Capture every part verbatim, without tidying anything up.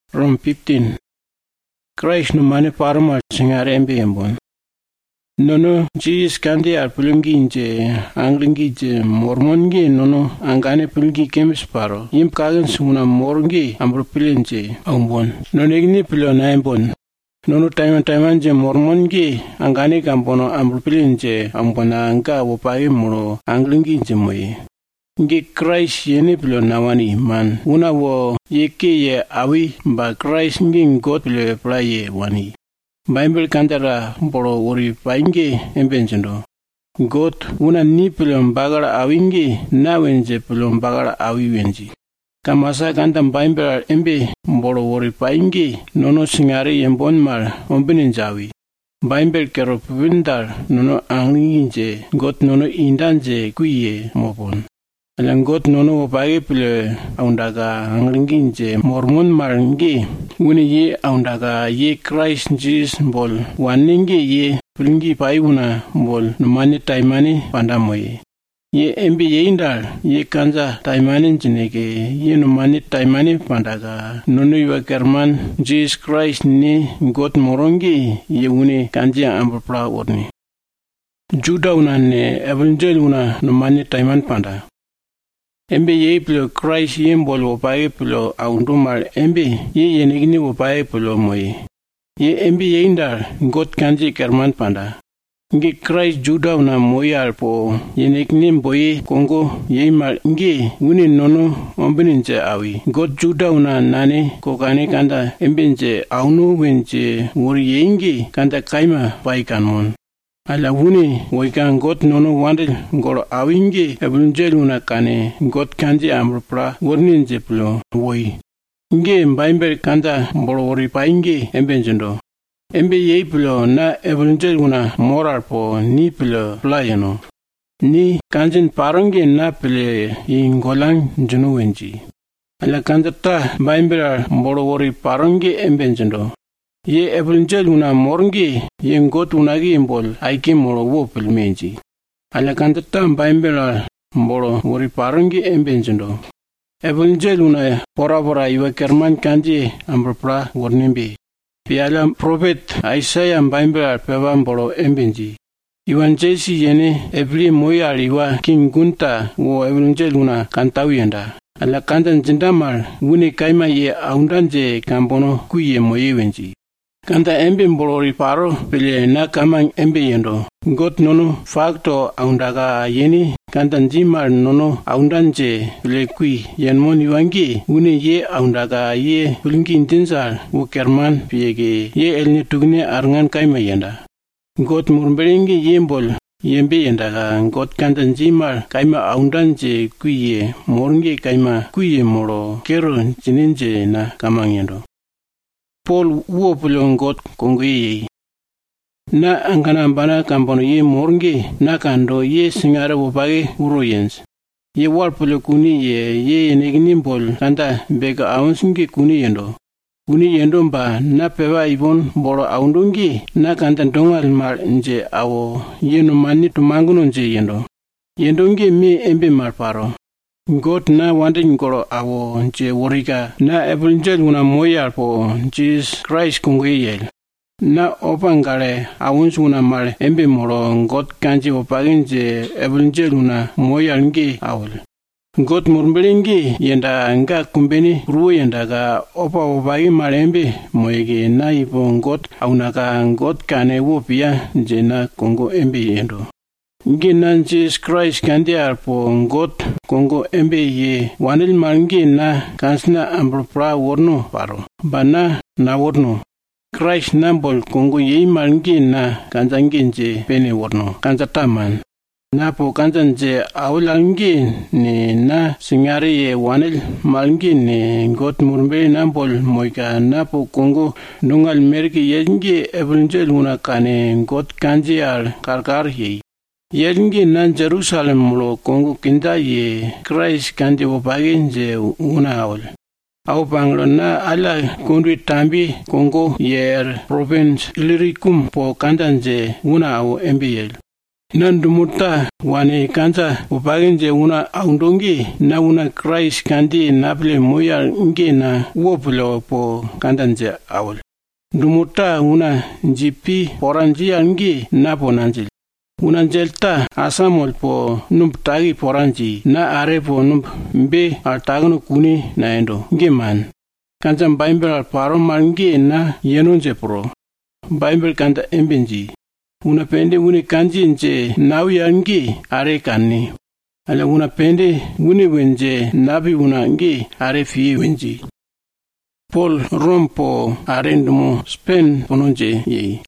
Rome fifteen. Christ no mane parma singare embe embon. Nono Jesus kandi ar pulungi inje anglingi je mormongi nono angane pulungi kemis paro. Yim kagan sunguna morngi ambro pilenje ambon. Nono igni pilo na embon. Nono taiman taiman je mormongi angane kampono ambro pilenje ambona anga wopage muro anglingi je moye. Nge Christ yene pilo nawani man. Una wo yeke ye awi ba Christ ngi ngot pilo pla ye wani. Bible kantara boro wori painge embenjendo. Got una ni pilo mbagara awingi na wenje pilo mbagara awi wenji. Kamasa kanta Bible embe boro wori painge nono singare yembon mal ombeninjawi. Bible kero pindar nono anglinje got nono indanje kuye mopon. Alangot nono wopage pile aundaga anglinginje mormon marangi wuni ye aundaga ye Christ Jesus bol waninge ye pilingi paiuna bol numani taimani pandamoye ye embi ye indal ye kanza taimani jinege ye numani taimani pandaga nono yuwa kerman Jesus Christ ni got morongi ye wuni kanjia ambropla orni Juda una ne evangel una numani taiman panda Embe ye pilo Christ yembol wopaye pilo aundumal embe ye yenigini wopaye pilo moye. Ye embe ye indar got kanji kerman panda. Nge Christ Juda una moye alpo yenigini boye kongo ye mal nge wuni nono ombeninje awi. Got Juda una nane kokane kanda embe nje aunu wenje wuri ye inge kanda kaima paikan mon. Ala wuni woikan got nono wandel ngoro awinge ebunjeluna kane got kanji amrupra worninje plo woi. Nge mbaimber kanda mboro wori painge embenjendo. Embe yei plo na ebunjeluna moral po ni plo playano. Ni kanjin parange na pile ingolang junu wenji. Ala kanjata mbaimber mboro wori parange embenjendo. Ye evangel una morngi ye ngot unagi imbol aiki moro wo pilmenji. Ala kantata mbaimbela mboro wori parangi embenjendo. Evangel una pora pora iwa kerman kanji ambrapra warnimbi. Piala prophet Isaiah mbaimbela peva mboro embenji. Iwan jesi yene evli moya iwa king gunta wo evangel una kantawiyenda. Ala kantan jindamal wuni kaima ye aundanje kambono kuye moye wenji. Kanta embe mbolori paro pile na kamang embe yendo. Got nono facto aundaga yeni kanta njimal nono aundanje pile kui yenmoni wangi wune ye aundaga ye pulingi intinsal u kerman piyege ye elni tugne arngan kaima yenda. Got murmberingi yembol yembe yendaga got kanta njimal kaima aundanje kuye moringe kaima kuye moro kero jininje na kamang yendo. Paul uo pulong got kongwe na angana bana kampono ye mornge na kando ye singara wopage uroyens ye war pulo kuni ye ye negini bol kanta bega aunsungi kuni yendo kuni yendo mba na pewa ibon boro aundungi na kanta dongal mar nje awo ye no mani tumanguno nje yendo yendo nge me embe mar paro Got na wande ngoro awo nje worika na evangel una moyar po Jesus Christ kunguyel. Na opangale awun una mal embe moro got kanji opaginje evangel una moyar ngi awul. Got murmbelingi yenda nga kumbeni ruwe yenda ga opa opagi malembe moyege na ipo got aunaka got kane wopia nje na kongo embe yendo. Ngi nan Jesus Christ kandi arpo ngot kongo embe ye wanil mangi na kansna ambropra worno paro bana na worno Christ nambol kongo ye mangi na kanjanginje pene worno kanjataman na po kanjanje awlangi ni na singari ye wanil mangi ni ngot murmbe nambol moika na po kongo nungal merki yengi evangel una kane ngot kanji al karkar ye Yelngi nan Jerusalem mulo kongo kinda ye Christ kandi wopagenje una awol. Aw panglo na ala kundwi tambi kongo yer province Illyricum po kandanje una awo embiyel. Nan dumuta wane kanza upagenje una aundongi na una Christ kandi naple moya nge na wopulo po kandanje awol. Dumuta una jipi poranji angi na ponanjil. Una jelta asamol po nump tagi poranji na are po nump mbe al tagano kuni na endo nge man. Kanza Bible al paro mangi na yenonje pro. Bible kanta embenji. Una pende uni kanji nje nawi yangi are kanni. Ala una pende uni wenje nabi una ngi are fiye wenji. Paul rompo are ndumo Spain pononje ye.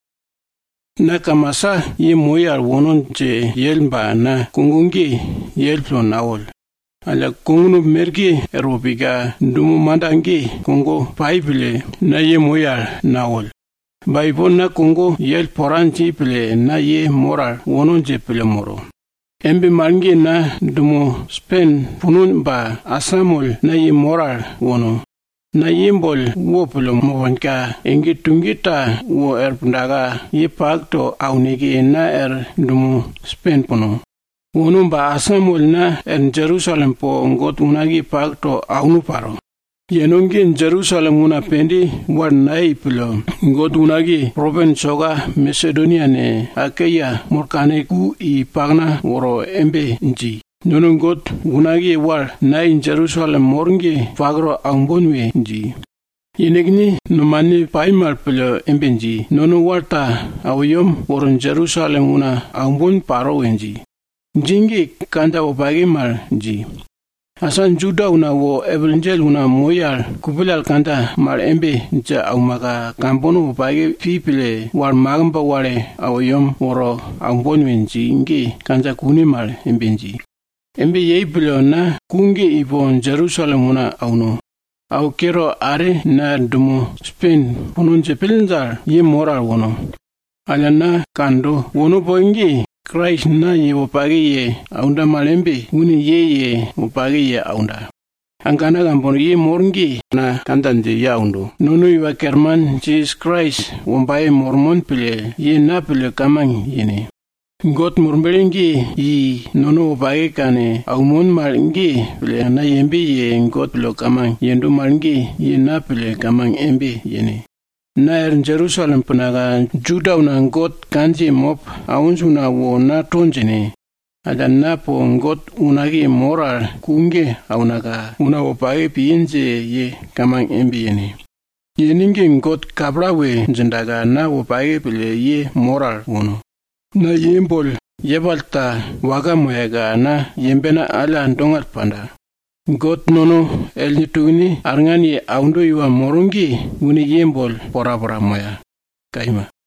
Na kamasa ye moyar wononje yelmba na kungungi yelplo nawol. Ala kungunu mergi erobiga ndumo mandangi kungo Bible na ye moyar nawol. Baibon na Kongo yel poranji pile na ye moral wononje pile moro. Embe mangi na dumo Spain punun ba asamol na ye moral wono. Na yimbol wo pile mwanka engi tungita wo erpundaga ye pakto aunigi na er dumo Spain puno. Wono ba asamol na er Jerusalem po ngot unagi pakto aunu paro. Yenongin Jerusalem una pendi war naiplo ngot unagi province oga Macedonia ne Achaia morkane ku I pagna woro embe nji nono ngot unagi war nai Jerusalem morngi fagro ambonwe nji yenegni no mani paimal plo embe nji nono warta awyom woro Jerusalem una ambon paro wenji jingi kanda obagi mal nji Asan juda una wo evangel una moyal kupilal kanta mar embe nja aumaga kambono bage pipile war magamba ware awyom woro ambonwenji ngi kanja kuni mar embenji embe yeipilo na kungi ibon Jerusalem una auno au kero are na dumo Spain pononje pilinzar ye moral wono alana kando wono boingi Christ na ye upagi ye aunda malembe uni ye ye upagi ye aunda. Angkana gambono ye morngi na kandanje ya undo. Nono iwa kerman Jesus Christ wambaye mormon pile ye na pile kamang yene. Got murmbelengi yi nono upagi kane aumon malengi pile na yembe ye got pile kamang yendo malengi ye na pile kamang embe yene. Na er Jerusalem punaga juda una ngot kanji mop aunju na wo na tonjene. Ada na po ngot unagi moral kunge aunaga una opae pienje ye kamang embi yene. Yeningi ngot kabrawe zindaga na opae pile ye moral uno. Na yembol yebalta waga moyaga na yembena ala ndongat panda. Got nono el nitugni arngani aundo iwa morungi uni yembol pora pora moya. Kaima.